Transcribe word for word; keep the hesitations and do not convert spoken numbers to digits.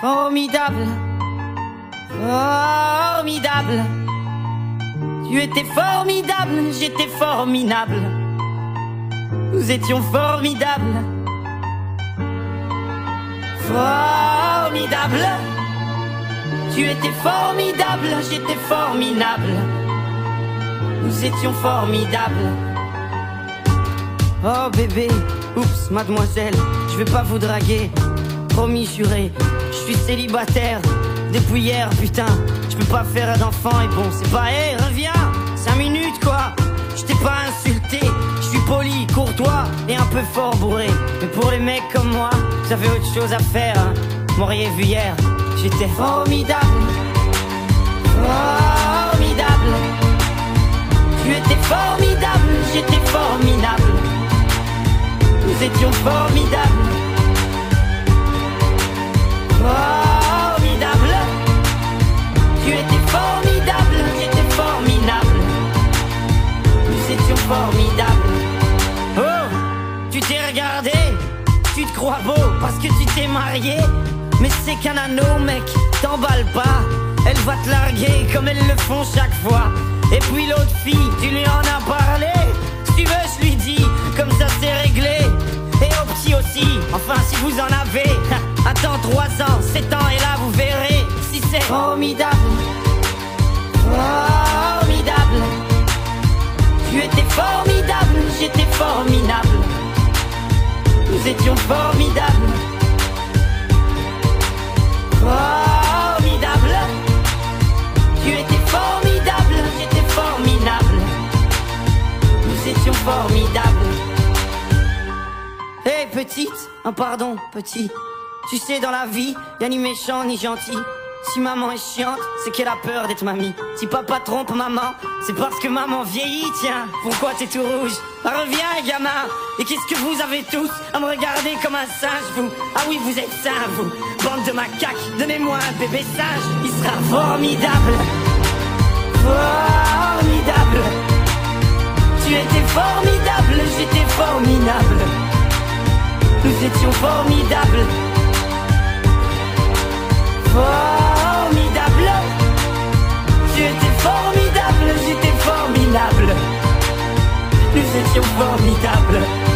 Formidable, formidable. Tu étais formidable, j'étais formidable. Nous étions formidables. Formidable. Tu étais formidable, j'étais formidable. Nous étions formidables. Oh bébé, oups, mademoiselle, je vais pas vous draguer. Promis, juré, je suis célibataire depuis hier, putain. Je peux pas faire d'enfant et bon, c'est pas, hé, hey, reviens, cinq minutes quoi. Je t'ai pas insulté, je suis poli, courtois et un peu fort bourré. Mais pour les mecs comme moi, j'avais autre chose à faire, hein. M'auriez vu hier, j'étais formidable. Formidable. Tu étais formidable, j'étais formidable. Nous étions formidables. Formidable. Tu étais formidable, j'étais formidable. Nous étions formidables. Oh, tu t'es regardé, tu te crois beau parce que tu t'es marié. Mais c'est qu'un anneau mec, t'emballes pas. Elle va te larguer comme elles le font chaque fois. Et puis l'autre fille, tu lui en as parlé. Si tu veux je lui dis, comme ça c'est réglé. Et au petit aussi, enfin si vous en avez. Attends trois ans, sept ans et là vous verrez si c'est formidable. Formidable. Tu étais formidable, j'étais formidable. Nous étions formidables. Formidable. Tu étais formidable, j'étais formidable. Nous étions formidables. Hé hey, petite, oh pardon petit. Tu sais dans la vie, y'a ni méchant ni gentil. Si maman est chiante, c'est qu'elle a peur d'être mamie. Si papa trompe maman, c'est parce que maman vieillit, tiens. Pourquoi t'es tout rouge? Ah, reviens les gamins. Et qu'est-ce que vous avez tous à me regarder comme un singe, vous? Ah oui, vous êtes sains, vous. Bande de macaques, donnez-moi un bébé singe. Il sera formidable. Formidable. Tu étais formidable, j'étais formidable. Nous étions formidables. Formidable. Tu étais formidable, j'étais formidable. Nous étions formidables.